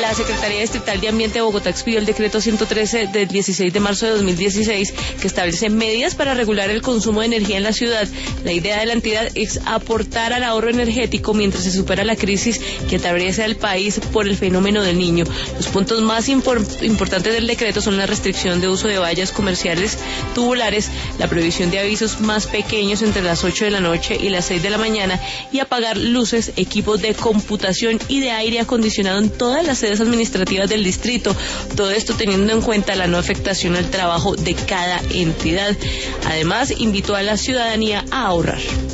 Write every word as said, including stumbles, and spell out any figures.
La Secretaría Distrital de Ambiente de Bogotá expidió el decreto ciento trece del dieciséis de marzo de dos mil dieciséis que establece medidas para regular el consumo de energía en la ciudad. La idea de la entidad es aportar al ahorro energético mientras se supera la crisis que atraviesa el país por el fenómeno del Niño. Los puntos más impor- importantes del decreto son la restricción de uso de vallas comerciales tubulares, la prohibición de avisos más pequeños entre las ocho de la noche y las seis de la mañana y apagar luces, equipos de computación y de aire acondicionado en todas las sedes administrativas del distrito. Todo esto teniendo en cuenta la no afectación al trabajo de cada entidad. Además, invitó a la ciudadanía a ahorrar.